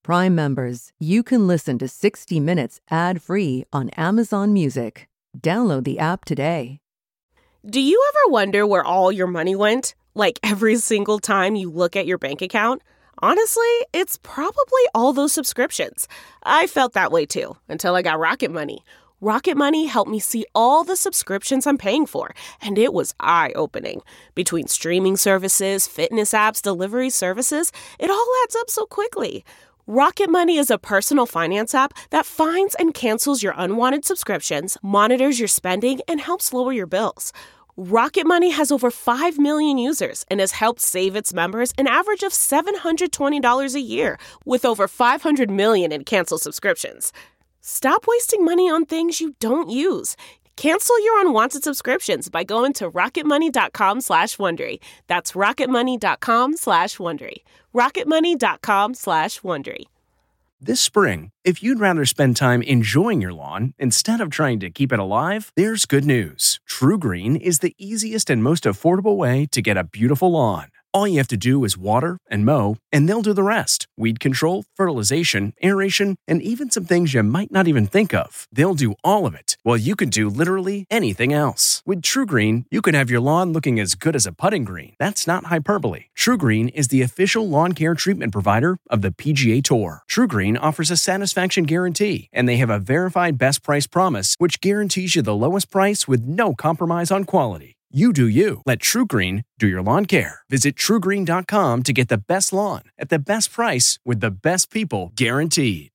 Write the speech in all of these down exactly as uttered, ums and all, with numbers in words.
Prime members, you can listen to sixty minutes ad-free on Amazon Music. Download the app today. Do you ever wonder where all your money went? Like every single time you look at your bank account? Honestly, it's probably all those subscriptions. I felt that way too, until I got Rocket Money. Rocket Money helped me see all the subscriptions I'm paying for, and it was eye-opening. Between streaming services, fitness apps, delivery services, it all adds up so quickly. Rocket Money is a personal finance app that finds and cancels your unwanted subscriptions, monitors your spending, and helps lower your bills. Rocket Money has over five million users and has helped save its members an average of seven hundred twenty dollars a year, with over five hundred million in canceled subscriptions. Stop wasting money on things you don't use. Cancel your unwanted subscriptions by going to rocketmoney.com slash Wondery. That's rocketmoney.com slash Wondery. rocketmoney.com slash Wondery. This spring, if you'd rather spend time enjoying your lawn instead of trying to keep it alive, there's good news. True Green is the easiest and most affordable way to get a beautiful lawn. All you have to do is water and mow, and they'll do the rest. Weed control, fertilization, aeration, and even some things you might not even think of. They'll do all of it, while you can do literally anything else. With True Green, you can have your lawn looking as good as a putting green. That's not hyperbole. True Green is the official lawn care treatment provider of the P G A Tour. True Green offers a satisfaction guarantee, and they have a verified best price promise, which guarantees you the lowest price with no compromise on quality. You do you. Let True Green do your lawn care. Visit true green dot com to get the best lawn at the best price with the best people guaranteed.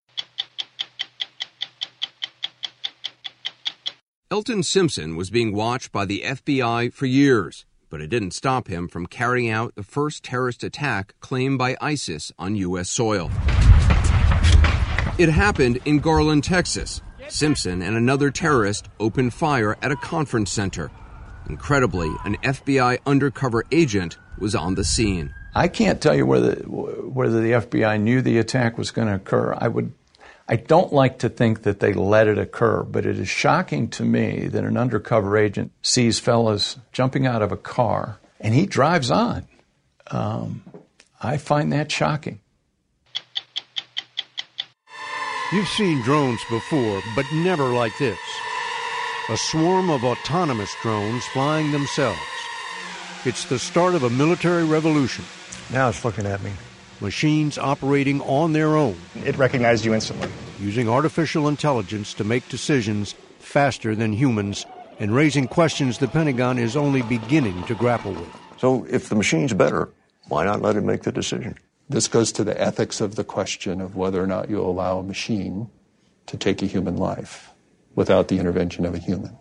Elton Simpson was being watched by the F B I for years, but it didn't stop him from carrying out the first terrorist attack claimed by ISIS on U S soil. It happened in Garland, Texas. Simpson and another terrorist opened fire at a conference center. Incredibly, an F B I undercover agent was on the scene. I can't tell you whether whether the F B I knew the attack was going to occur. I would, I don't like to think that they let it occur, but it is shocking to me that an undercover agent sees fellas jumping out of a car and he drives on. Um, I find that shocking. You've seen drones before, but never like this. A swarm of autonomous drones flying themselves. It's the start of a military revolution. Now it's looking at me. Machines operating on their own. It recognized you instantly. Using artificial intelligence to make decisions faster than humans and raising questions the Pentagon is only beginning to grapple with. So if the machine's better, why not let it make the decision? This goes to the ethics of the question of whether or not you'll allow a machine to take a human life without the intervention of a human.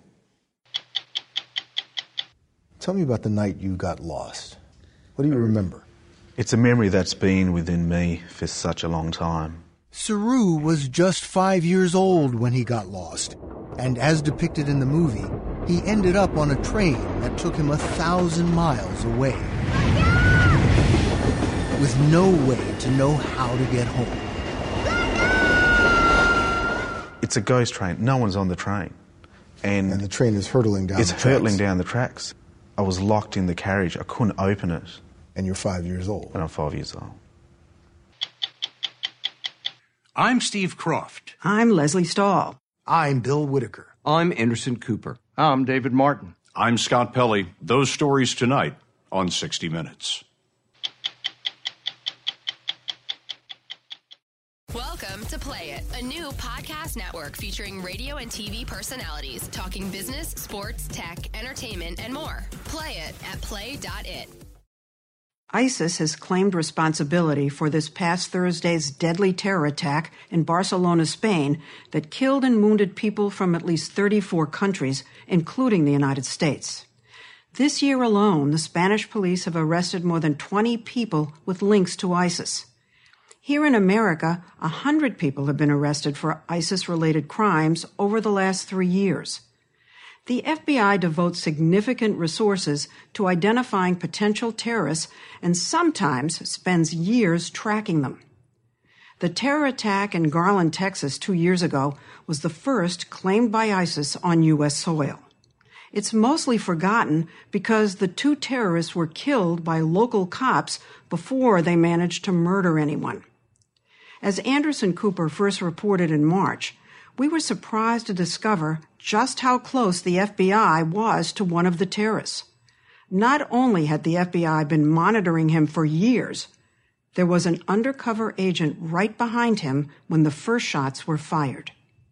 Tell me about the night you got lost. What do you remember? It's a memory that's been within me for such a long time. Saru was just five years old when he got lost. And as depicted in the movie, he ended up on a train that took him a thousand miles away. With no way to know how to get home. It's a ghost train. No one's on the train. And, and the train is hurtling down It's the hurtling tracks. down the tracks. I was locked in the carriage. I couldn't open it. And you're five years old. And I'm five years old. I'm Steve Croft. I'm Leslie Stahl. I'm Bill Whitaker. I'm Anderson Cooper. I'm David Martin. I'm Scott Pelley. Those stories tonight on sixty minutes. Welcome to Play It, a new podcast network featuring radio and T V personalities talking business, sports, tech, entertainment, and more. Play it at play dot it. ISIS has claimed responsibility for this past Thursday's deadly terror attack in Barcelona, Spain, that killed and wounded people from at least thirty-four countries, including the United States. This year alone, the Spanish police have arrested more than twenty people with links to ISIS. Here in America, one hundred people have been arrested for ISIS-related crimes over the last three years. The F B I devotes significant resources to identifying potential terrorists and sometimes spends years tracking them. The terror attack in Garland, Texas, two years ago was the first claimed by ISIS on U S soil. It's mostly forgotten because the two terrorists were killed by local cops before they managed to murder anyone. As Anderson Cooper first reported in March, we were surprised to discover just how close the F B I was to one of the terrorists. Not only had the F B I been monitoring him for years, there was an undercover agent right behind him when the first shots were fired.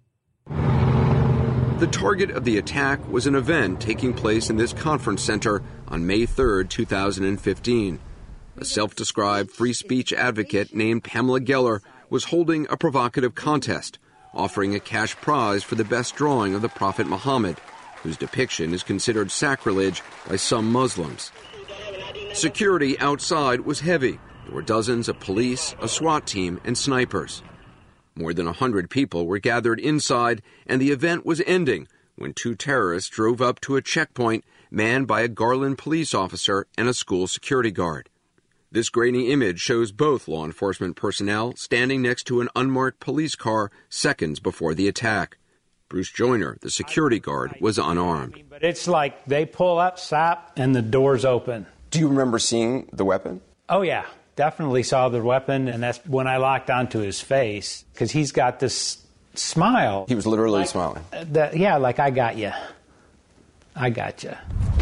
The target of the attack was an event taking place in this conference center on May third, two thousand fifteen. A self-described free speech advocate named Pamela Geller was holding a provocative contest, offering a cash prize for the best drawing of the Prophet Muhammad, whose depiction is considered sacrilege by some Muslims. Security outside was heavy. There were dozens of police, a SWAT team, and snipers. More than a hundred people were gathered inside, and the event was ending when two terrorists drove up to a checkpoint manned by a Garland police officer and a school security guard. This grainy image shows both law enforcement personnel standing next to an unmarked police car seconds before the attack. Bruce Joyner, the security guard, was unarmed. But it's like they pull up, stop, and the door's open. Do you remember seeing the weapon? Oh, yeah. Definitely saw the weapon, and that's when I locked onto his face, because he's got this smile. He was literally like, smiling. That, yeah, like, I got you. I got you.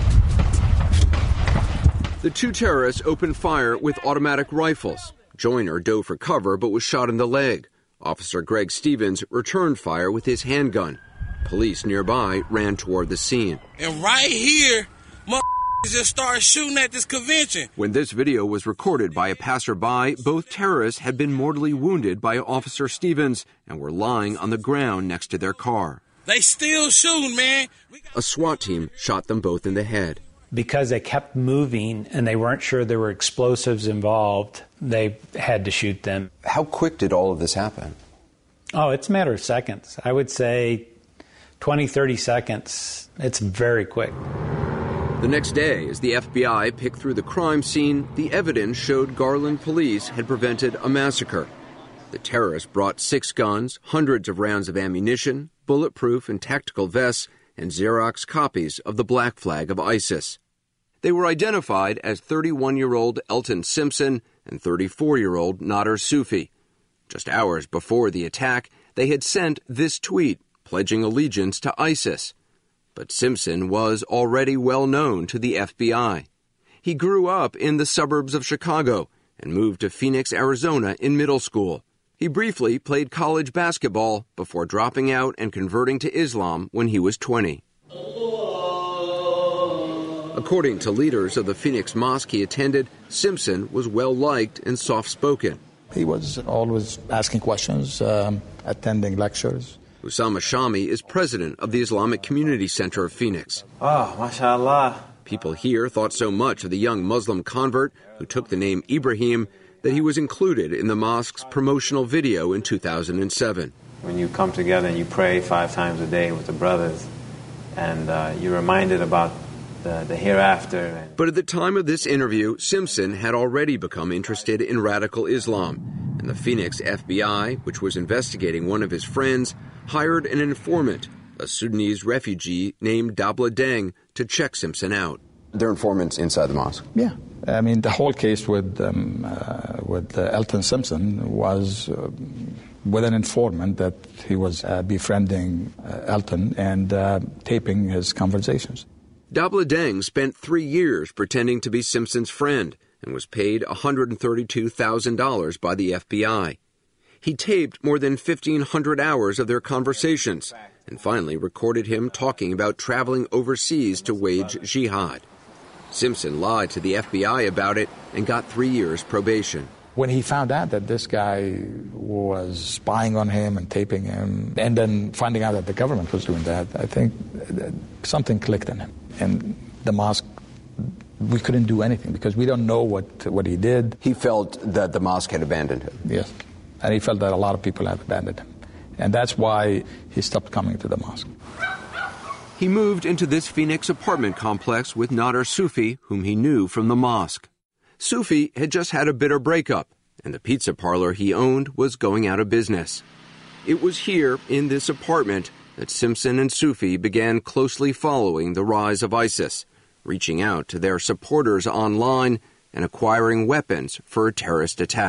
The two terrorists opened fire with automatic rifles. Joyner dove for cover but was shot in the leg. Officer Greg Stevens returned fire with his handgun. Police nearby ran toward the scene. And right here, motherfuckers just started shooting at this convention. When this video was recorded by a passerby, both terrorists had been mortally wounded by Officer Stevens and were lying on the ground next to their car. They still shooting, man. A SWAT team shot them both in the head. Because they kept moving and they weren't sure there were explosives involved, they had to shoot them. How quick did all of this happen? Oh, it's a matter of seconds. I would say twenty, thirty seconds. It's very quick. The next day, as the F B I picked through the crime scene, the evidence showed Garland police had prevented a massacre. The terrorists brought six guns, hundreds of rounds of ammunition, bulletproof and tactical vests, and Xerox copies of the black flag of ISIS. They were identified as thirty-one-year-old Elton Simpson and thirty-four-year-old Nader Sufi. Just hours before the attack, they had sent this tweet, pledging allegiance to ISIS. But Simpson was already well known to the F B I. He grew up in the suburbs of Chicago and moved to Phoenix, Arizona in middle school. He briefly played college basketball before dropping out and converting to Islam when he was twenty. According to leaders of the Phoenix mosque he attended, Simpson was well-liked and soft-spoken. He was always asking questions, um, attending lectures. Usama Shami is president of the Islamic Community Center of Phoenix. Oh, mashallah. People here thought so much of the young Muslim convert who took the name Ibrahim that he was included in the mosque's promotional video in two thousand seven. When you come together and you pray five times a day with the brothers, and uh, you're reminded about the, the hereafter. But at the time of this interview, Simpson had already become interested in radical Islam, and the Phoenix F B I, which was investigating one of his friends, hired an informant, a Sudanese refugee named Dabla Deng, to check Simpson out. There are informants inside the mosque? Yeah. I mean, the whole case with um, uh, with uh, Elton Simpson was uh, with an informant that he was uh, befriending uh, Elton and uh, taping his conversations. Dabla Deng spent three years pretending to be Simpson's friend and was paid one hundred thirty-two thousand dollars by the F B I. He taped more than fifteen hundred hours of their conversations and finally recorded him talking about traveling overseas to wage jihad. Simpson lied to the F B I about it and got three years probation. When he found out that this guy was spying on him and taping him, and then finding out that the government was doing that, I think something clicked in him. And the mosque, we couldn't do anything because we don't know what, what he did. He felt that the mosque had abandoned him. Yes. And he felt that a lot of people had abandoned him. And that's why he stopped coming to the mosque. He moved into this Phoenix apartment complex with Nader Sufi, whom he knew from the mosque. Sufi had just had a bitter breakup, and the pizza parlor he owned was going out of business. It was here, in this apartment, that Simpson and Sufi began closely following the rise of ISIS, reaching out to their supporters online and acquiring weapons for a terrorist attack.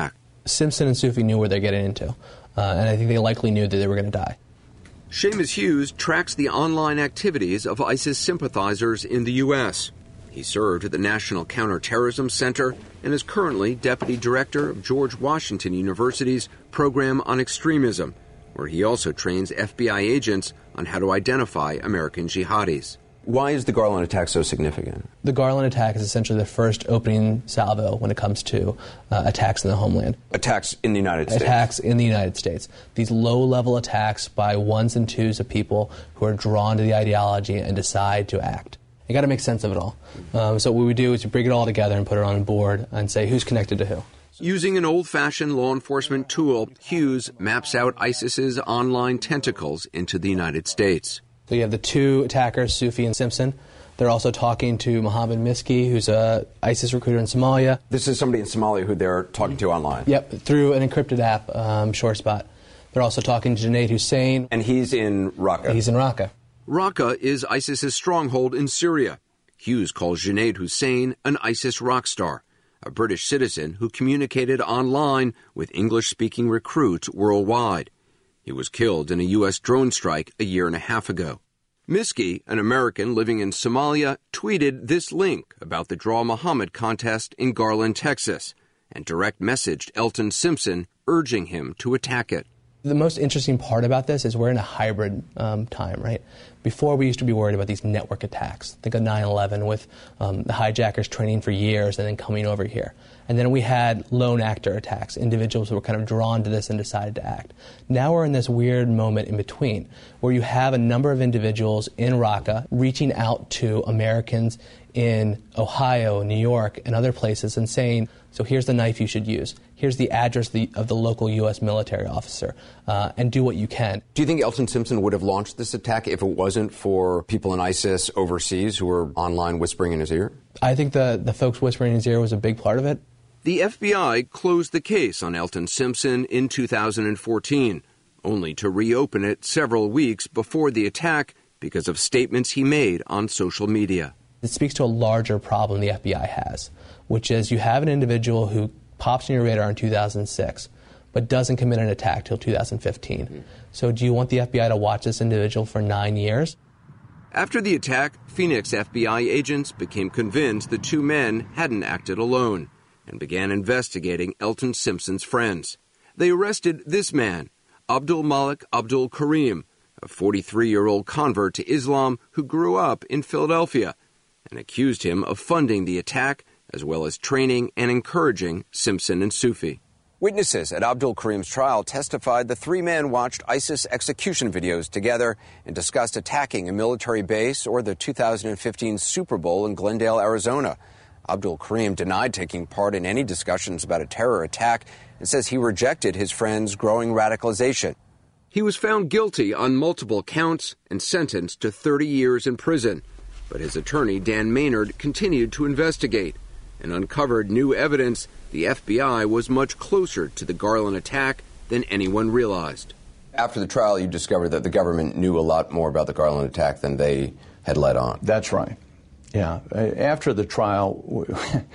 Simpson and Soufi knew where they're getting into, uh, and I think they likely knew that they were going to die. Seamus Hughes tracks the online activities of ISIS sympathizers in the U S. He served at the National Counterterrorism Center and is currently deputy director of George Washington University's Program on Extremism, where he also trains F B I agents on how to identify American jihadis. Why is the Garland attack so significant? The Garland attack is essentially the first opening salvo when it comes to uh, attacks in the homeland. Attacks in the United States? Attacks in the United States. These low-level attacks by ones and twos of people who are drawn to the ideology and decide to act. You got to make sense of it all. Um, so what we do is we bring it all together and put it on a board and say who's connected to who. Using an old-fashioned law enforcement tool, Hughes maps out ISIS's online tentacles into the United States. So you have the two attackers, Soufi and Simpson. They're also talking to Mohammed Miski, who's a ISIS recruiter in Somalia. This is somebody in Somalia who they're talking to online? Yep, through an encrypted app, um, SureSpot. They're also talking to Junaid Hussain. And he's in Raqqa? He's in Raqqa. Raqqa is ISIS's stronghold in Syria. Hughes calls Junaid Hussain an ISIS rock star, a British citizen who communicated online with English-speaking recruits worldwide. He was killed in a U S drone strike a year and a half ago. Miski, an American living in Somalia, tweeted this link about the Draw Muhammad contest in Garland, Texas, and direct messaged Elton Simpson, urging him to attack it. The most interesting part about this is we're in a hybrid um, time, right? Before, we used to be worried about these network attacks. Think of nine eleven with um, the hijackers training for years and then coming over here. And then we had lone actor attacks, individuals who were kind of drawn to this and decided to act. Now we're in this weird moment in between where you have a number of individuals in Raqqa reaching out to Americans in Ohio, New York, and other places and saying, so here's the knife you should use. Here's the address of the, of the local U S military officer, uh, and do what you can. Do you think Elton Simpson would have launched this attack if it wasn't for people in ISIS overseas who were online whispering in his ear? I think the, the folks whispering in his ear was a big part of it. The F B I closed the case on Elton Simpson in two thousand fourteen, only to reopen it several weeks before the attack because of statements he made on social media. It speaks to a larger problem the F B I has, which is you have an individual who pops on your radar in two thousand six, but doesn't commit an attack till two thousand fifteen. Mm-hmm. So do you want the F B I to watch this individual for nine years? After the attack, Phoenix F B I agents became convinced the two men hadn't acted alone and began investigating Elton Simpson's friends. They arrested this man, Abdul Malik Abdul Karim, a forty-three-year-old convert to Islam who grew up in Philadelphia, and accused him of funding the attack as well as training and encouraging Simpson and Soufi. Witnesses at Abdul Karim's trial testified the three men watched ISIS execution videos together and discussed attacking a military base or the two thousand fifteen Super Bowl in Glendale, Arizona. Abdul Karim denied taking part in any discussions about a terror attack and says he rejected his friend's growing radicalization. He was found guilty on multiple counts and sentenced to thirty years in prison. But his attorney, Dan Maynard, continued to investigate and uncovered new evidence the F B I was much closer to the Garland attack than anyone realized. After the trial, you discovered that the government knew a lot more about the Garland attack than they had let on. That's right. Yeah. After the trial,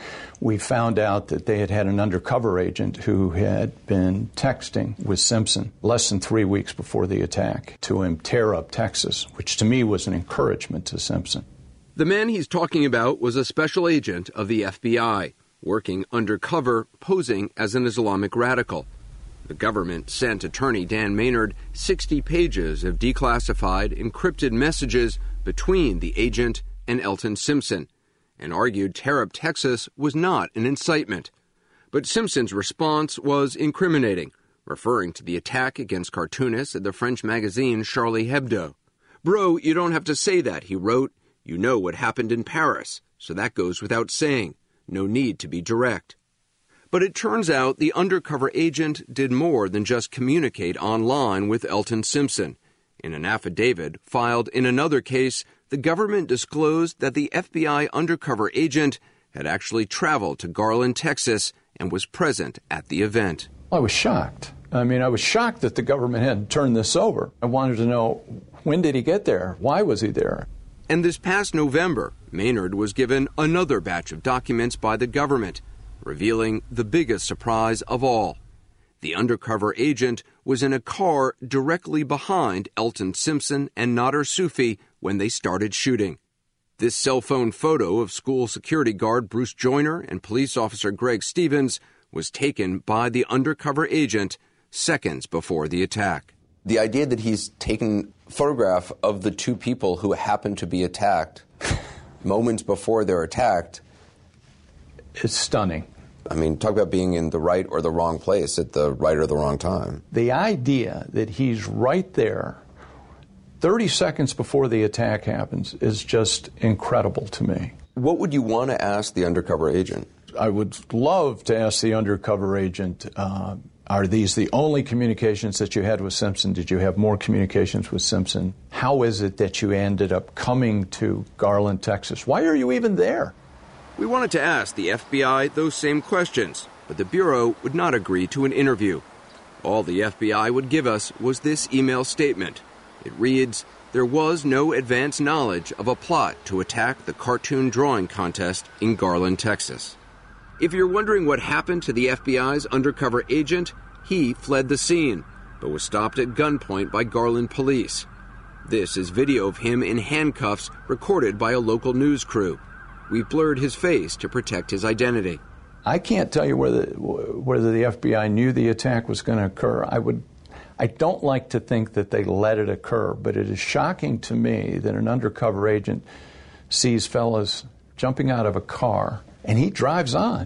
we found out that they had had an undercover agent who had been texting with Simpson less than three weeks before the attack to him tear up Texas, which to me was an encouragement to Simpson. The man he's talking about was a special agent of the F B I, working undercover, posing as an Islamic radical. The government sent attorney Dan Maynard sixty pages of declassified, encrypted messages between the agent and Elton Simpson, and argued tear up Texas was not an incitement. But Simpson's response was incriminating, referring to the attack against cartoonists at the French magazine Charlie Hebdo. "Bro, you don't have to say that," he wrote. "You know what happened in Paris, so that goes without saying. No need to be direct." But it turns out the undercover agent did more than just communicate online with Elton Simpson. In an affidavit filed in another case, the government disclosed that the F B I undercover agent had actually traveled to Garland, Texas, and was present at the event. I was shocked. I mean, I was shocked that the government hadn't turned this over. I wanted to know, when did he get there? Why was he there? And this past November, Maynard was given another batch of documents by the government, revealing the biggest surprise of all, The undercover agent was in a car directly behind Elton Simpson and Nader Sufi when they started shooting. This cell phone photo of school security guard Bruce Joyner and police officer Greg Stevens was taken by the undercover agent seconds before the attack. The idea that he's taken a photograph of the two people who happened to be attacked moments before they're attacked, it's stunning. I mean, talk about being in the right or the wrong place at the right or the wrong time. The idea that he's right there thirty seconds before the attack happens is just incredible to me. What would you want to ask the undercover agent? I would love to ask the undercover agent, uh, are these the only communications that you had with Simpson? Did you have more communications with Simpson? How is it that you ended up coming to Garland, Texas? Why are you even there? We wanted to ask the F B I those same questions, but the Bureau would not agree to an interview. All the F B I would give us was this email statement. It reads, there was no advance knowledge of a plot to attack the cartoon drawing contest in Garland, Texas. If you're wondering what happened to the F B I's undercover agent, he fled the scene, but was stopped at gunpoint by Garland police. This is video of him in handcuffs recorded by a local news crew. We've blurred his face to protect his identity. I can't tell you whether whether the F B I knew the attack was going to occur. I would, I don't like to think that they let it occur, but it is shocking to me that an undercover agent sees fellas jumping out of a car and he drives on.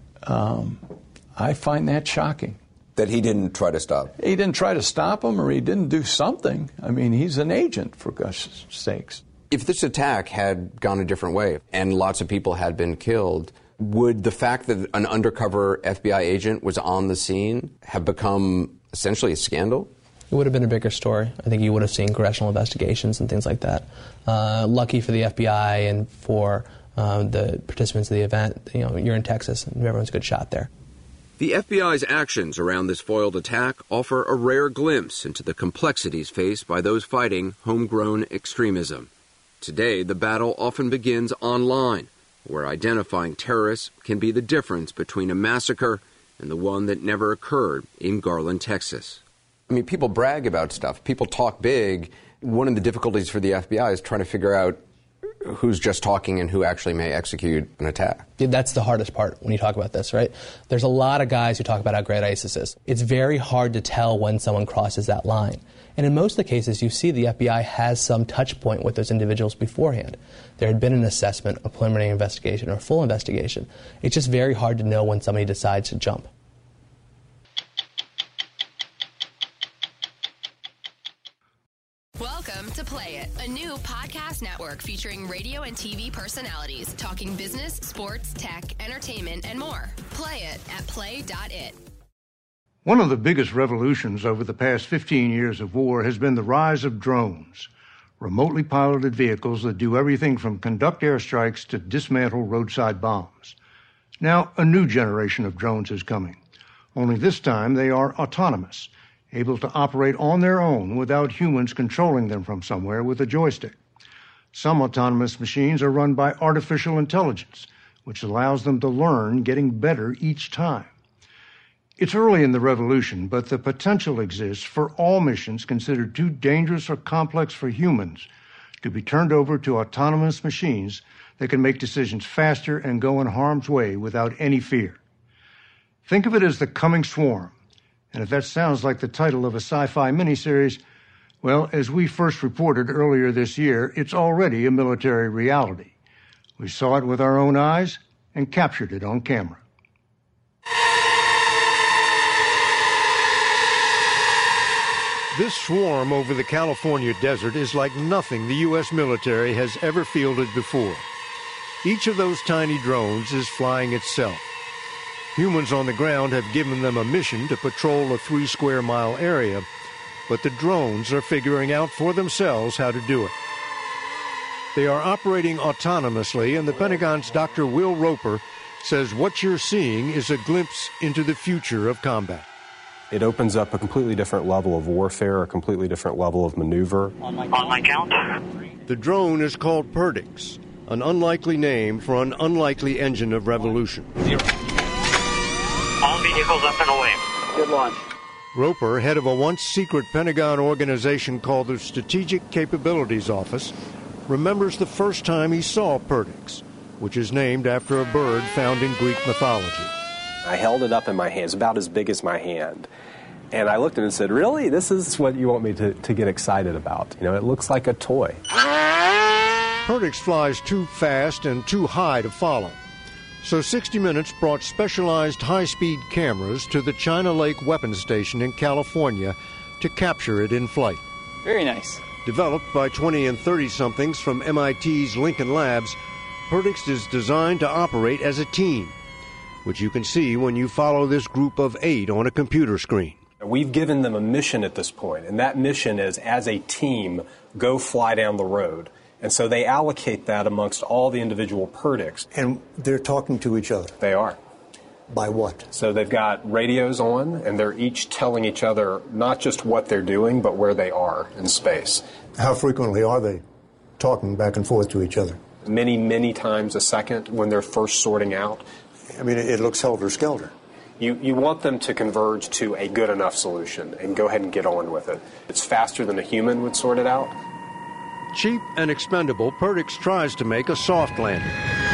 Um, I find that shocking. That he didn't try to stop? He didn't try to stop him, or he didn't do something. I mean, he's an agent, for gosh sakes. If this attack had gone a different way and lots of people had been killed, would the fact that an undercover F B I agent was on the scene have become essentially a scandal? It would have been a bigger story. I think you would have seen congressional investigations and things like that. Uh, lucky for the F B I and for uh, the participants of the event, you know, you're in Texas and everyone's a good shot there. The F B I's actions around this foiled attack offer a rare glimpse into the complexities faced by those fighting homegrown extremism. Today, the battle often begins online, where identifying terrorists can be the difference between a massacre and the one that never occurred in Garland, Texas. I mean, people brag about stuff. People talk big. One of the difficulties for the F B I is trying to figure out who's just talking and who actually may execute an attack. Yeah, that's the hardest part when you talk about this, right? There's a lot of guys who talk about how great ISIS is. It's very hard to tell when someone crosses that line. And in most of the cases, you see the F B I has some touch point with those individuals beforehand. There had been an assessment, a preliminary investigation, or a full investigation. It's just very hard to know when somebody decides to jump. Welcome to Play It, a new podcast network featuring radio and T V personalities talking business, sports, tech, entertainment, and more. Play it at play dot it. One of the biggest revolutions over the past fifteen years of war has been the rise of drones, remotely piloted vehicles that do everything from conduct airstrikes to dismantle roadside bombs. Now, a new generation of drones is coming, only this time they are autonomous, able to operate on their own without humans controlling them from somewhere with a joystick. Some autonomous machines are run by artificial intelligence, which allows them to learn, getting better each time. It's early in the revolution, but the potential exists for all missions considered too dangerous or complex for humans to be turned over to autonomous machines that can make decisions faster and go in harm's way without any fear. Think of it as the coming swarm. And if that sounds like the title of a sci-fi miniseries, well, as we first reported earlier this year, it's already a military reality. We saw it with our own eyes and captured it on camera. This swarm over the California desert is like nothing the U S military has ever fielded before. Each of those tiny drones is flying itself. Humans on the ground have given them a mission to patrol a three square mile area, but the drones are figuring out for themselves how to do it. They are operating autonomously, and the Pentagon's Doctor Will Roper says what you're seeing is a glimpse into the future of combat. It opens up a completely different level of warfare, a completely different level of maneuver. On my, on my count. The drone is called Perdix, an unlikely name for an unlikely engine of revolution. Zero. All vehicles up and away. Good launch. Roper, head of a once-secret Pentagon organization called the Strategic Capabilities Office, remembers the first time he saw Perdix, which is named after a bird found in Greek mythology. I held it up in my hands, about as big as my hand. And I looked at it and said, really? This is what you want me to, to get excited about? You know, it looks like a toy. Perdix flies too fast and too high to follow. So sixty minutes brought specialized high-speed cameras to the China Lake Weapons Station in California to capture it in flight. Very nice. Developed by twenty and thirty-somethings from M I T's Lincoln Labs, Perdix is designed to operate as a team, which you can see when you follow this group of eight on a computer screen. We've given them a mission at this point, and that mission is, as a team, go fly down the road. And so they allocate that amongst all the individual Perdix. And they're talking to each other? They are. By what? So they've got radios on, and they're each telling each other not just what they're doing, but where they are in space. How frequently are they talking back and forth to each other? Many, many times a second when they're first sorting out. I mean, it looks helter-skelter. You, you want them to converge to a good enough solution and go ahead and get on with it. It's faster than a human would sort it out. Cheap and expendable, Perdix tries to make a soft landing.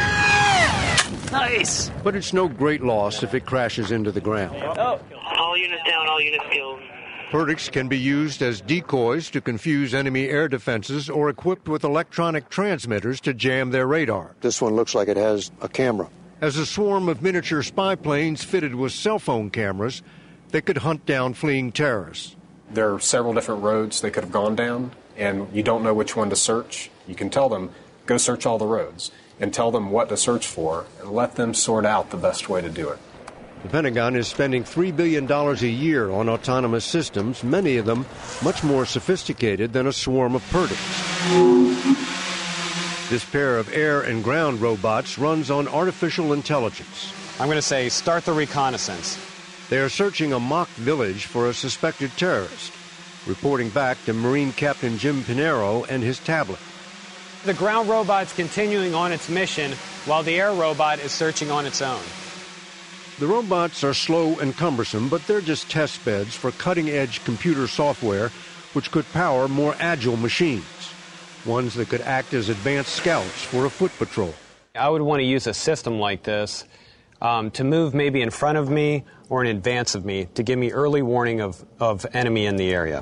Nice! But it's no great loss if it crashes into the ground. Oh. All units down, all units killed. Perdix can be used as decoys to confuse enemy air defenses or equipped with electronic transmitters to jam their radar. This one looks like it has a camera. As a swarm of miniature spy planes fitted with cell phone cameras, they could hunt down fleeing terrorists. There are several different roads they could have gone down, and you don't know which one to search. You can tell them, go search all the roads, and tell them what to search for, and let them sort out the best way to do it. The Pentagon is spending three billion dollars a year on autonomous systems, many of them much more sophisticated than a swarm of Perdix. This pair of air and ground robots runs on artificial intelligence. I'm going to say start the reconnaissance. They are searching a mock village for a suspected terrorist, reporting back to Marine Captain Jim Pinero and his tablet. The ground robot's continuing on its mission while the air robot is searching on its own. The robots are slow and cumbersome, but they're just test beds for cutting-edge computer software which could power more agile machines, ones that could act as advanced scouts for a foot patrol. I would want to use a system like this um, to move maybe in front of me or in advance of me to give me early warning of, of enemy in the area.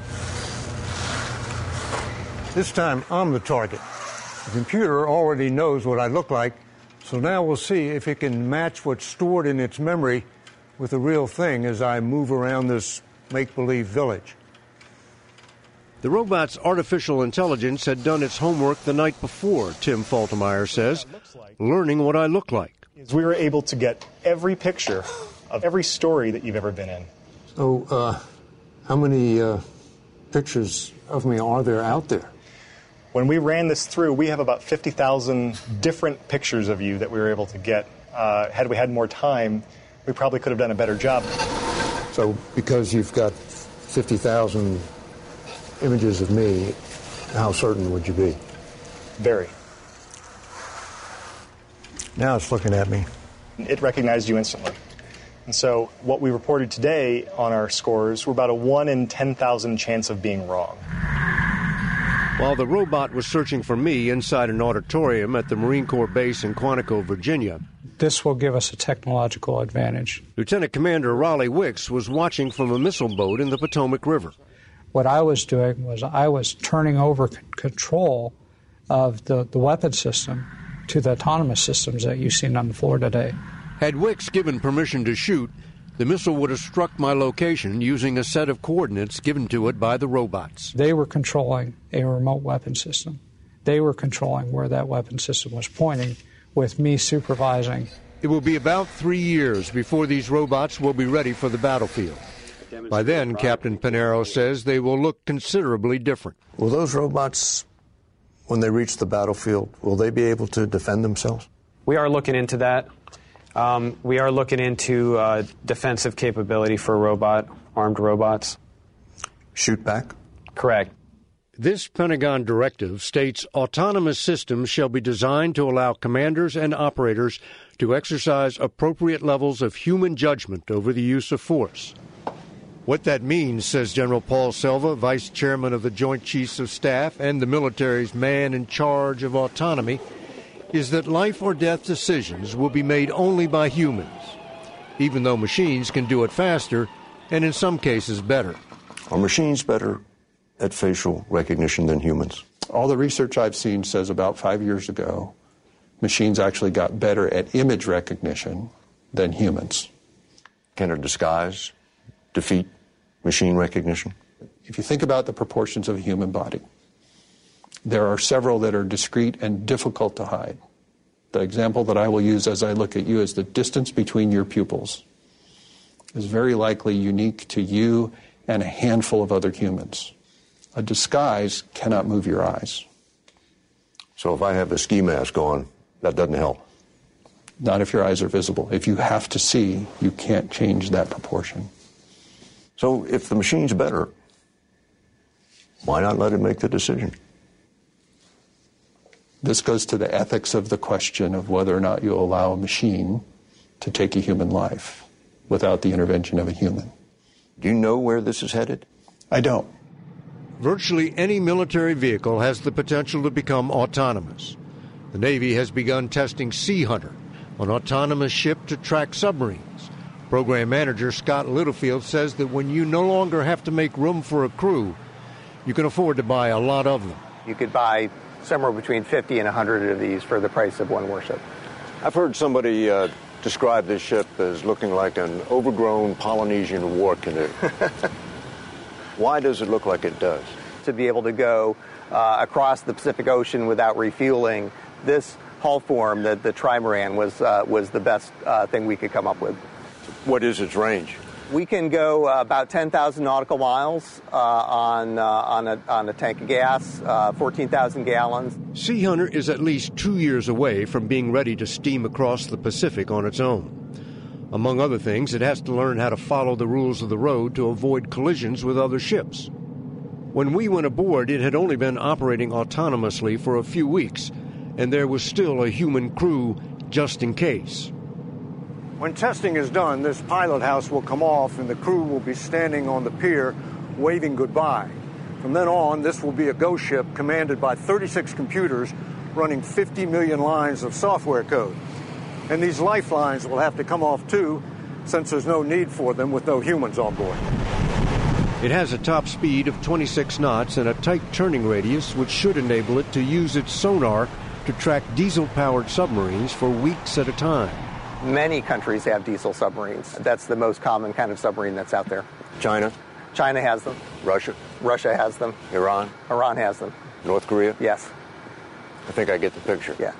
This time, I'm the target. The computer already knows what I look like, so now we'll see if it can match what's stored in its memory with the real thing as I move around this make-believe village. The robot's artificial intelligence had done its homework the night before, Tim Faltermeyer says, learning what I look like. We were able to get every picture of every story that you've ever been in. So, uh, how many uh, pictures of me are there out there? When we ran this through, we have about fifty thousand different pictures of you that we were able to get. Uh, had we had more time, we probably could have done a better job. So, because you've got fifty thousand images of me, how certain would you be? Very. Now it's looking at me. It recognized you instantly. And so what we reported today on our scores were about a one in ten thousand chance of being wrong. While the robot was searching for me inside an auditorium at the Marine Corps base in Quantico, Virginia, this will give us a technological advantage. Lieutenant Commander Raleigh Wicks was watching from a missile boat in the Potomac River. What I was doing was I was turning over c- control of the, the weapon system to the autonomous systems that you've seen on the floor today. Had Wicks given permission to shoot, the missile would have struck my location using a set of coordinates given to it by the robots. They were controlling a remote weapon system. They were controlling where that weapon system was pointing, with me supervising. It will be about three years before these robots will be ready for the battlefield. By then, Captain Pinero says they will look considerably different. Will those robots, when they reach the battlefield, will they be able to defend themselves? We are looking into that. Um, we are looking into uh, defensive capability for robot, armed robots. Shoot back? Correct. This Pentagon directive states autonomous systems shall be designed to allow commanders and operators to exercise appropriate levels of human judgment over the use of force. What that means, says General Paul Selva, Vice Chairman of the Joint Chiefs of Staff and the military's man in charge of autonomy, is that life or death decisions will be made only by humans, even though machines can do it faster and in some cases better. Are machines better at facial recognition than humans? All the research I've seen says about five years ago, machines actually got better at image recognition than humans. Can a disguise defeat machine recognition? If you think about the proportions of a human body, there are several that are discrete and difficult to hide. The example that I will use as I look at you is the distance between your pupils is very likely unique to you and a handful of other humans. A disguise cannot move your eyes. So if I have a ski mask on, that doesn't help? Not if your eyes are visible. If you have to see, you can't change that proportion. So if the machine's better, why not let it make the decision? This goes to the ethics of the question of whether or not you allow a machine to take a human life without the intervention of a human. Do you know where this is headed? I don't. Virtually any military vehicle has the potential to become autonomous. The Navy has begun testing Sea Hunter, an autonomous ship to track submarines. Program manager Scott Littlefield says that when you no longer have to make room for a crew, you can afford to buy a lot of them. You could buy somewhere between fifty and one hundred of these for the price of one warship. I've heard somebody uh, describe this ship as looking like an overgrown Polynesian war canoe. Why does it look like it does? To be able to go uh, across the Pacific Ocean without refueling, this hull form, the, the trimaran, was, uh, was the best uh, thing we could come up with. What is its range? We can go uh, about ten thousand nautical miles uh, on, uh, on, a, on a tank of gas, uh, fourteen thousand gallons. Sea Hunter is at least two years away from being ready to steam across the Pacific on its own. Among other things, it has to learn how to follow the rules of the road to avoid collisions with other ships. When we went aboard, it had only been operating autonomously for a few weeks, and there was still a human crew just in case. When testing is done, this pilot house will come off and the crew will be standing on the pier waving goodbye. From then on, this will be a ghost ship commanded by thirty-six computers running fifty million lines of software code. And these lifelines will have to come off too, since there's no need for them with no humans on board. It has a top speed of twenty-six knots and a tight turning radius, which should enable it to use its sonar to track diesel-powered submarines for weeks at a time. Many countries have diesel submarines. That's the most common kind of submarine that's out there. China? China has them. Russia? Russia has them. Iran? Iran has them. North Korea? Yes. I think I get the picture. Yeah.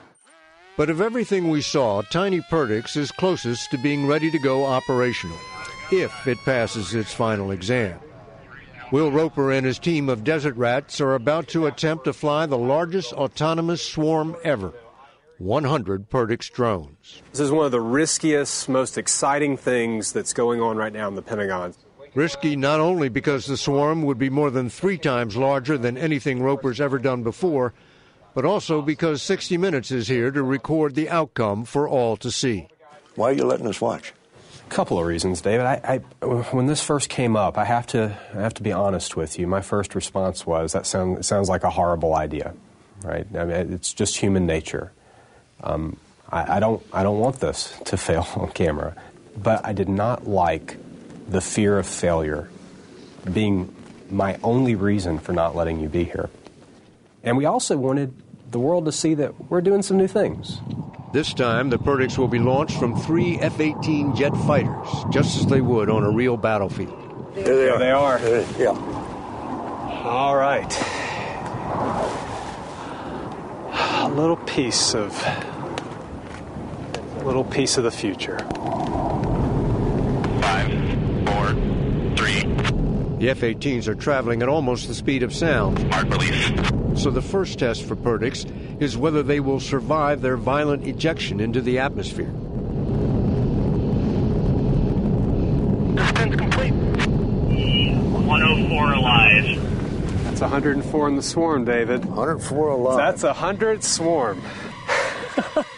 But of everything we saw, Tiny Perdix is closest to being ready to go operational, if it passes its final exam. Will Roper and his team of desert rats are about to attempt to fly the largest autonomous swarm ever, one hundred Perdix drones. This is one of the riskiest, most exciting things that's going on right now in the Pentagon. Risky not only because the swarm would be more than three times larger than anything Roper's ever done before, but also because sixty minutes is here to record the outcome for all to see. Why are you letting us watch? A couple of reasons, David. I, I, when this first came up, I have to, I have to be honest with you. My first response was, that sound, it sounds like a horrible idea, right? I mean, it's just human nature. Um, I, I don't, I don't want this to fail on camera, but I did not like the fear of failure being my only reason for not letting you be here. And we also wanted the world to see that we're doing some new things. This time, the Perdix will be launched from three F eighteen jet fighters, just as they would on a real battlefield. There they are. There they are. There, yeah. All right. A little piece of, a little piece of the future. Five, four, three. The F eighteens are traveling at almost the speed of sound. Mark release. So the first test for Perdix is whether they will survive their violent ejection into the atmosphere. Descent complete. one oh four alive. That's one hundred four in the swarm, David. one hundred four alive. That's one hundred swarm.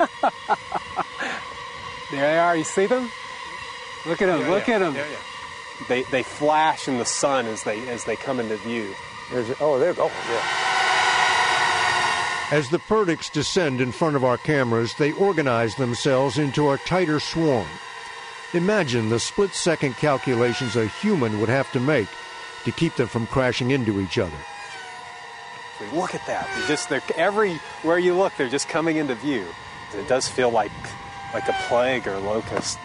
There they are. You see them? Look at them. Yeah, look yeah. at them. Yeah, yeah. They they flash in the sun as they as they come into view. There's, oh, there. Oh, yeah. As the Perdix descend in front of our cameras, they organize themselves into a tighter swarm. Imagine the split-second calculations a human would have to make to keep them from crashing into each other. Look at that. They just they're everywhere you look, they're just coming into view. It does feel like like a plague or locust.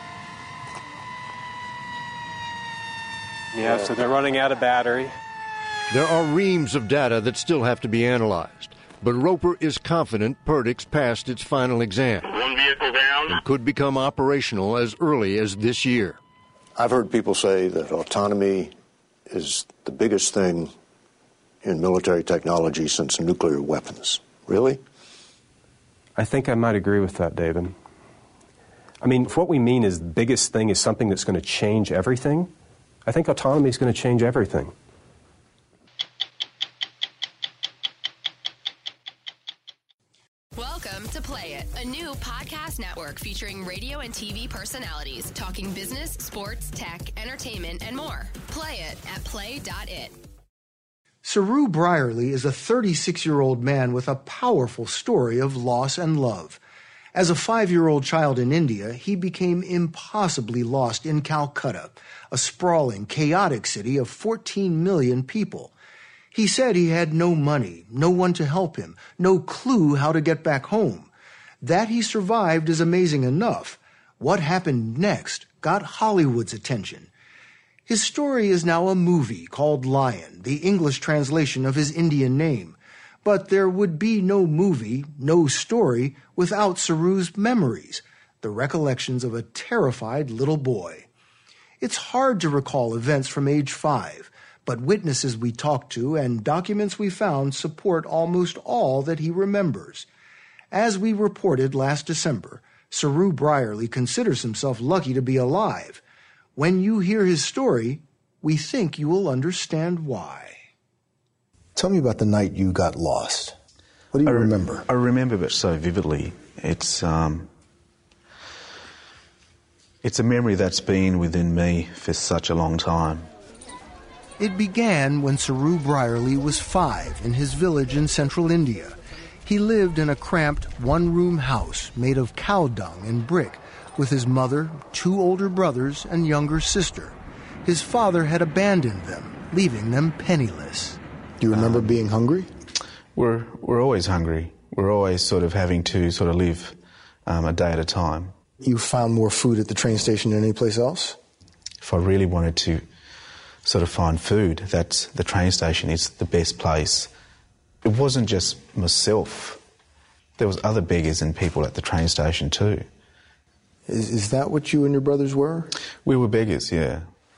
Yeah, so they're running out of battery. There are reams of data that still have to be analyzed, but Roper is confident Perdix passed its final exam. One vehicle down. And could become operational as early as this year. I've heard people say that autonomy is the biggest thing in military technology since nuclear weapons. Really? I think I might agree with that, David. I mean, if what we mean is the biggest thing is something that's going to change everything, I think autonomy is going to change everything. Welcome to Play It, a new podcast network featuring radio and T V personalities talking business, sports, tech, entertainment, and more. Play it at play dot it. Saru Brierley is a thirty-six-year-old man with a powerful story of loss and love. As a five-year-old child in India, he became impossibly lost in Calcutta, a sprawling, chaotic city of fourteen million people. He said he had no money, no one to help him, no clue how to get back home. That he survived is amazing enough. What happened next got Hollywood's attention. His story is now a movie called Lion, the English translation of his Indian name. But there would be no movie, no story, without Saru's memories, the recollections of a terrified little boy. It's hard to recall events from age five, but witnesses we talked to and documents we found support almost all that he remembers. As we reported last December, Saru Brierley considers himself lucky to be alive. When you hear his story, we think you will understand why. Tell me about the night you got lost. What do you I re- remember? I remember it so vividly. It's um, it's a memory that's been within me for such a long time. It began when Saru Brierley was five in his village in central India. He lived in a cramped one-room house made of cow dung and brick with his mother, two older brothers, and younger sister. His father had abandoned them, leaving them penniless. Do you remember um, being hungry? We're we're always hungry. We're always sort of having to sort of live um, a day at a time. You found more food at the train station than any place else? If I really wanted to sort of find food, that's the train station is the best place. It wasn't just myself. There was other beggars and people at the train station too. Is, is that what you and your brothers were? We were beggars, yeah.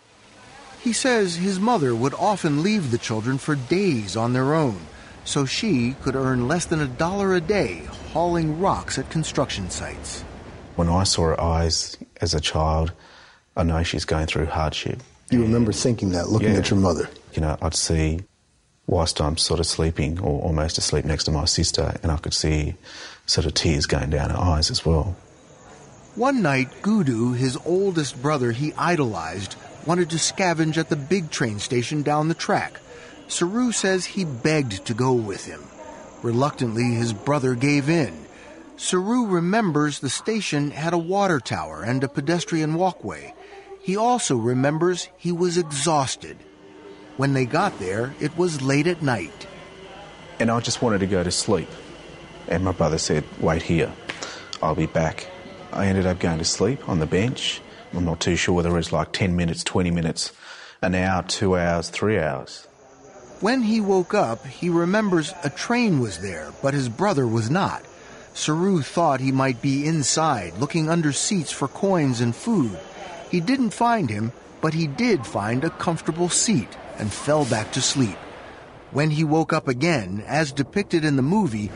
He says his mother would often leave the children for days on their own, so she could earn less than a dollar a day hauling rocks at construction sites. When I saw her eyes as a child, I know she's going through hardship. You remember thinking that, looking yeah. at your mother? You know, I'd see, whilst I'm sort of sleeping or almost asleep next to my sister, and I could see sort of tears going down her eyes as well. One night, Gudu, his oldest brother he idolized, wanted to scavenge at the big train station down the track. Saru says he begged to go with him. Reluctantly, his brother gave in. Saru remembers the station had a water tower and a pedestrian walkway. He also remembers he was exhausted. When they got there, it was late at night. And I just wanted to go to sleep. And my brother said, wait here, I'll be back. I ended up going to sleep on the bench. I'm not too sure whether it was like ten minutes, twenty minutes, an hour, two hours, three hours. When he woke up, he remembers a train was there, but his brother was not. Saru thought he might be inside, looking under seats for coins and food. He didn't find him, but he did find a comfortable seat and fell back to sleep. When he woke up again, as depicted in the movie,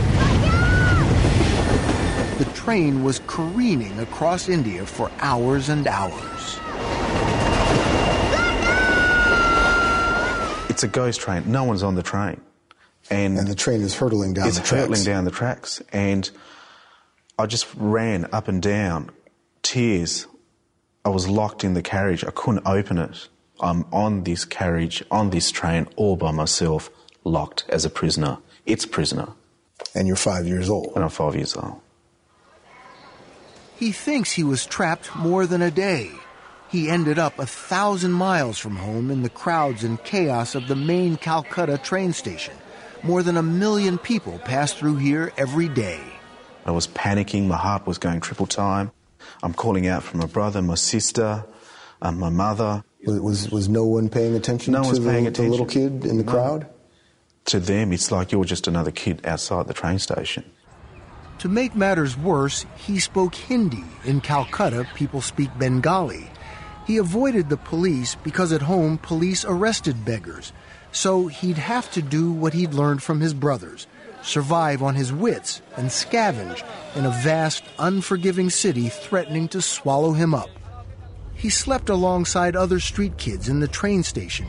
the train was careening across India for hours and hours. It's a ghost train. No one's on the train. And, and the train is hurtling down the tracks. It's hurtling down the tracks. And I just ran up and down, tears. I was locked in the carriage. I couldn't open it. I'm on this carriage, on this train, all by myself, locked as a prisoner. It's prisoner. And you're five years old. And I'm five years old. He thinks he was trapped more than a day. He ended up a thousand miles from home in the crowds and chaos of the main Calcutta train station. More than a million people pass through here every day. I was panicking. My heart was going triple time. I'm calling out for my brother, my sister, and my mother. Was, was was no one paying attention no to one's the, paying the attention. little kid in the No. crowd? To them, it's like you're just another kid outside the train station. To make matters worse, he spoke Hindi. In Calcutta, people speak Bengali. He avoided the police because at home police arrested beggars. So he'd have to do what he'd learned from his brothers, survive on his wits and scavenge in a vast, unforgiving city threatening to swallow him up. He slept alongside other street kids in the train station.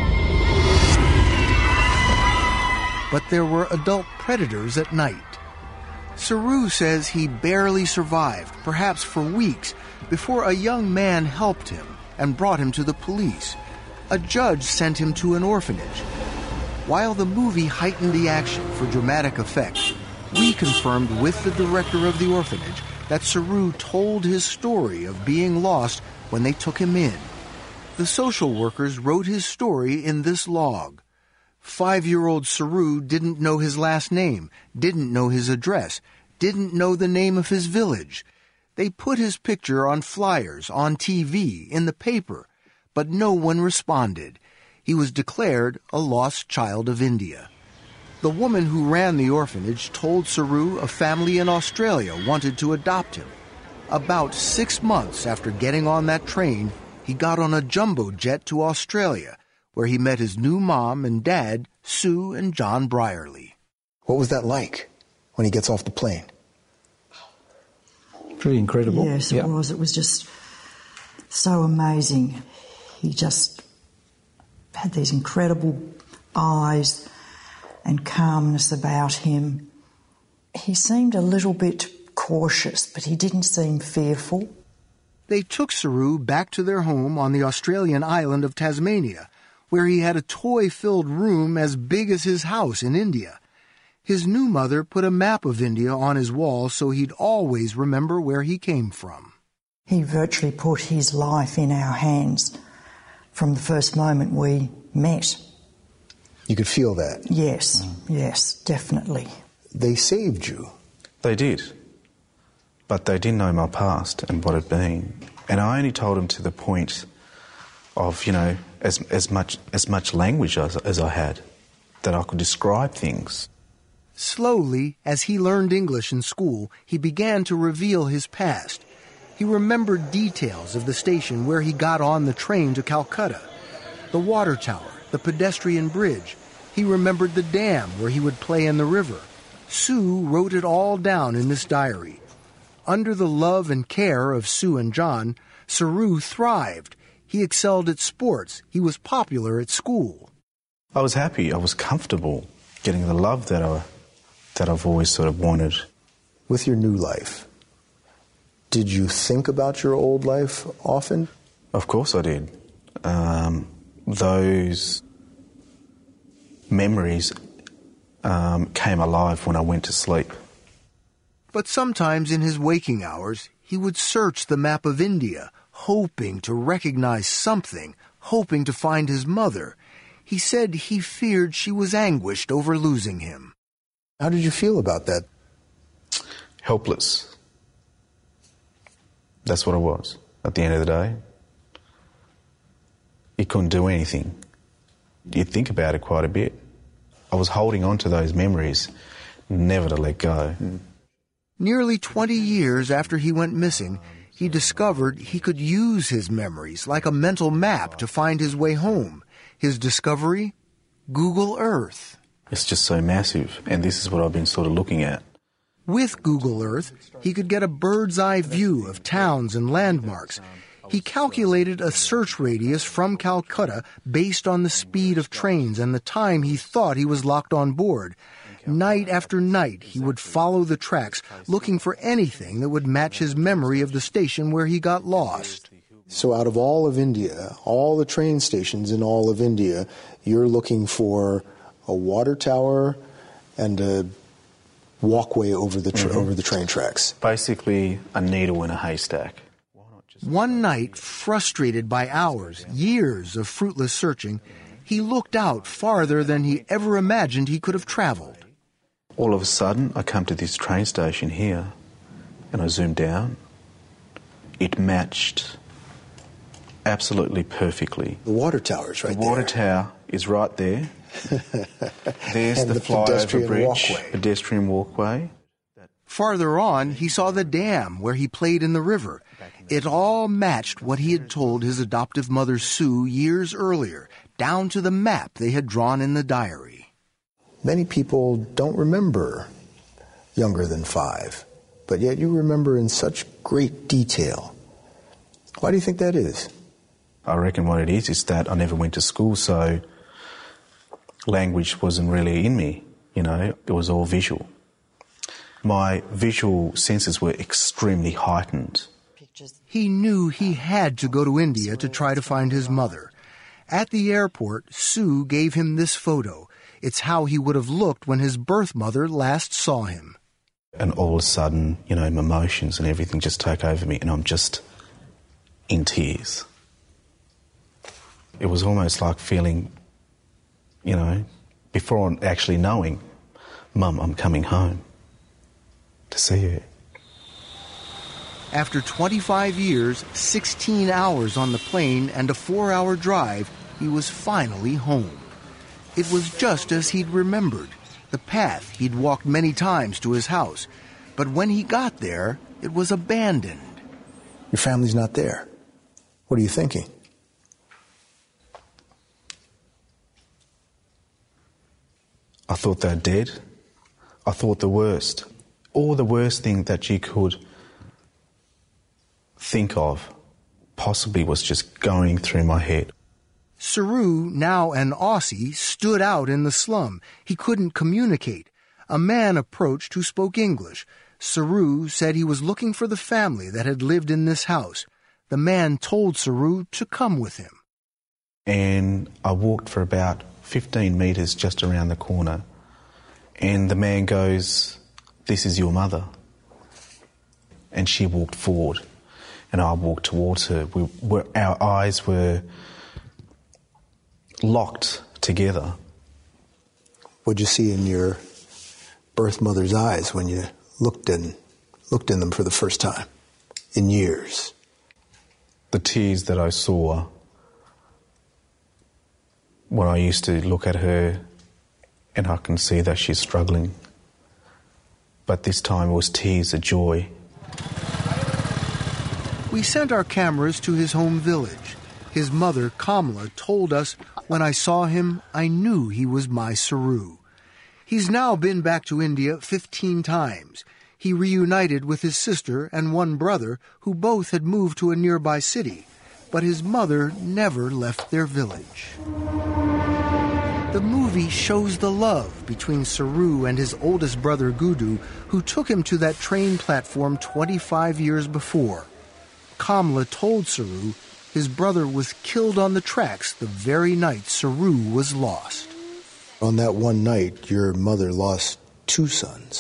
But there were adult predators at night. Saru says he barely survived, perhaps for weeks, before a young man helped him and brought him to the police. A judge sent him to an orphanage. While the movie heightened the action for dramatic effect, we confirmed with the director of the orphanage that Saru told his story of being lost when they took him in. The social workers wrote his story in this log. Five-year-old Saru didn't know his last name, didn't know his address, didn't know the name of his village. They put his picture on flyers, on T V, in the paper, but no one responded. He was declared a lost child of India. The woman who ran the orphanage told Saru a family in Australia wanted to adopt him. About six months after getting on that train, he got on a jumbo jet to Australia, where he met his new mom and dad, Sue and John Brierly. What was that like when he gets off the plane? Pretty incredible. Yes, it Yep. was. It was just so amazing. He just had these incredible eyes and calmness about him. He seemed a little bit cautious, but he didn't seem fearful. They took Saru back to their home on the Australian island of Tasmania, where he had a toy-filled room as big as his house in India. His new mother put a map of India on his wall so he'd always remember where he came from. He virtually put his life in our hands from the first moment we met. You could feel that? Yes, yes, definitely. They saved you. They did. But they didn't know my past and what had been. And I only told them to the point of, you know, as as much as much language as, as I had, that I could describe things. Slowly, as he learned English in school, he began to reveal his past. He remembered details of the station where he got on the train to Calcutta, the water tower, the pedestrian bridge. He remembered the dam where he would play in the river. Sue wrote it all down in this diary. Under the love and care of Sue and John, Saru thrived. He excelled at sports. He was popular at school. I was happy. I was comfortable getting the love that I that I've always sort of wanted. With your new life, did you think about your old life often? Of course I did. Um, those memories um, came alive when I went to sleep. But sometimes in his waking hours, he would search the map of India, hoping to recognize something, hoping to find his mother. He said he feared she was anguished over losing him. How did you feel about that? Helpless. That's what I was at the end of the day. You couldn't do anything. You'd think about it quite a bit. I was holding on to those memories, never to let go. Mm. Nearly twenty years after he went missing, he discovered he could use his memories like a mental map to find his way home. His discovery? Google Earth. It's just so massive, and this is what I've been sort of looking at. With Google Earth, he could get a bird's-eye view of towns and landmarks. He calculated a search radius from Calcutta based on the speed of trains and the time he thought he was locked on board. Night after night, he would follow the tracks, looking for anything that would match his memory of the station where he got lost. So out of all of India, all the train stations in all of India, you're looking for a water tower and a walkway over the tra- mm-hmm. over the train tracks. Basically, a needle in a haystack. One night, frustrated by hours, years of fruitless searching, he looked out farther than he ever imagined he could have traveled. All of a sudden, I come to this train station here, and I zoom down. It matched absolutely perfectly. The water tower's right there. The water tower is right there. There's and the, the flyover bridge, walkway. pedestrian walkway. Farther on, he saw the dam where he played in the river. It all matched what he had told his adoptive mother, Sue, years earlier, down to the map they had drawn in the diary. Many people don't remember younger than five, but yet you remember in such great detail. Why do you think that is? I reckon what it is is that I never went to school, so language wasn't really in me, you know, it was all visual. My visual senses were extremely heightened. He knew he had to go to India to try to find his mother. At the airport, Sue gave him this photo. It's how he would have looked when his birth mother last saw him. And all of a sudden, you know, my emotions and everything just take over me, and I'm just in tears. It was almost like feeling, you know, before actually knowing, Mum, I'm coming home to see you. After twenty-five years, sixteen hours on the plane, and a four-hour drive, he was finally home. It was just as he'd remembered, the path he'd walked many times to his house. But when he got there, it was abandoned. Your family's not there. What are you thinking? I thought they're dead. I thought the worst. All the worst thing that you could think of possibly was just going through my head. Saru, now an Aussie, stood out in the slum. He couldn't communicate. A man approached who spoke English. Saru said he was looking for the family that had lived in this house. The man told Saru to come with him. And I walked for about fifteen metres just around the corner. And the man goes, "This is your mother." And she walked forward. And I walked towards her. We were, our eyes were locked together. What'd you see in your birth mother's eyes when you looked in, looked in them for the first time in years? The tears that I saw when I used to look at her, and I can see that she's struggling. But this time it was tears of joy. We sent our cameras to his home village. His mother, Kamla, told us, "When I saw him, I knew he was my Saru." He's now been back to India fifteen times. He reunited with his sister and one brother, who both had moved to a nearby city. But his mother never left their village. The movie shows the love between Saru and his oldest brother, Gudu, who took him to that train platform twenty-five years before. Kamla told Saru his brother was killed on the tracks the very night Saru was lost. On that one night, your mother lost two sons.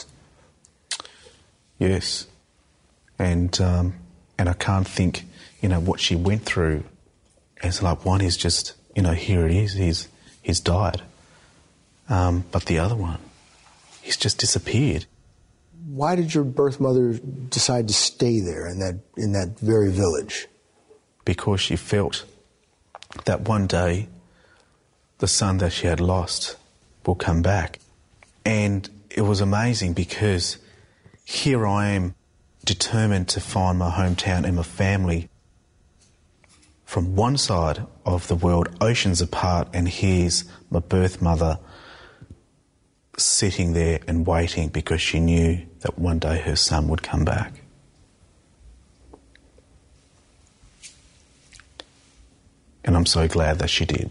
Yes. And um, and I can't think, you know, what she went through. It's like one is just, you know, here it is, he's, he's died. Um, but the other one, he's just disappeared. Why did your birth mother decide to stay there in that in that very village? Because she felt that one day the son that she had lost will come back. And it was amazing because here I am determined to find my hometown and my family from one side of the world, oceans apart, and here's my birth mother sitting there and waiting because she knew that one day her son would come back. And I'm so glad that she did.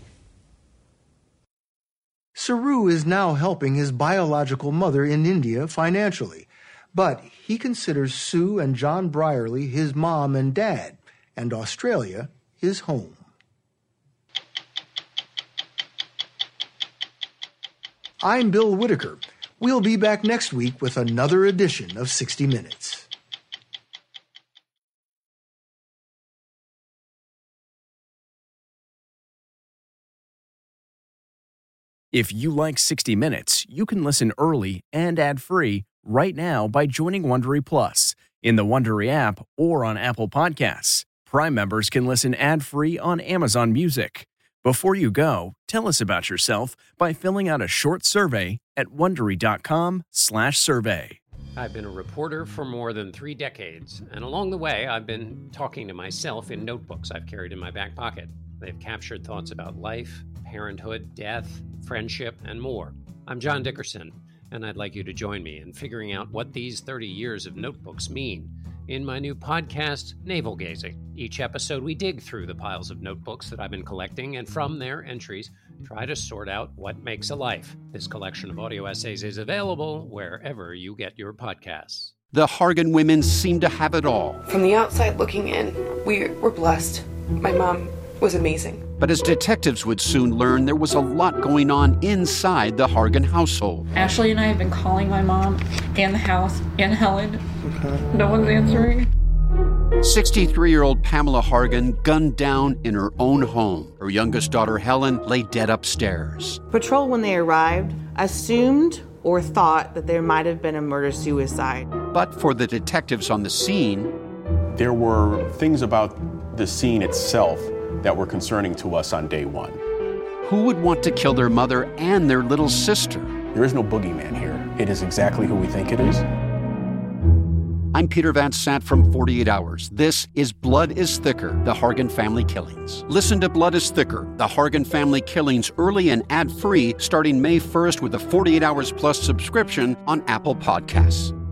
Saru is now helping his biological mother in India financially, but he considers Sue and John Brierley his mom and dad, and Australia is home. I'm Bill Whitaker. We'll be back next week with another edition of sixty minutes. If you like sixty minutes, you can listen early and ad-free right now by joining Wondery Plus in the Wondery app or on Apple Podcasts. Prime members can listen ad-free on Amazon Music. Before you go, tell us about yourself by filling out a short survey at Wondery.com slash survey. I've been a reporter for more than three decades, and along the way, I've been talking to myself in notebooks I've carried in my back pocket. They've captured thoughts about life, parenthood, death, friendship, and more. I'm John Dickerson, and I'd like you to join me in figuring out what these thirty years of notebooks mean in my new podcast, Navel Gazing. Each episode, we dig through the piles of notebooks that I've been collecting, and from their entries, try to sort out what makes a life. This collection of audio essays is available wherever you get your podcasts. The Hargan women seem to have it all. From the outside looking in, we were blessed. My mom was amazing. But as detectives would soon learn, there was a lot going on inside the Hargan household. Ashley and I have been calling my mom and the house and Helen. Okay. No one's answering. sixty-three-year-old Pamela Hargan gunned down in her own home. Her youngest daughter, Helen, lay dead upstairs. Patrol, when they arrived, assumed or thought that there might have been a murder-suicide. But for the detectives on the scene, there were things about the scene itself that were concerning to us on day one. Who would want to kill their mother and their little sister? There is no boogeyman here. It is exactly who we think it is. I'm Peter Van Sant from forty-eight hours. This is Blood is Thicker, the Hargan Family Killings. Listen to Blood is Thicker, the Hargan Family Killings early and ad-free starting May first with a forty-eight hours plus subscription on Apple Podcasts.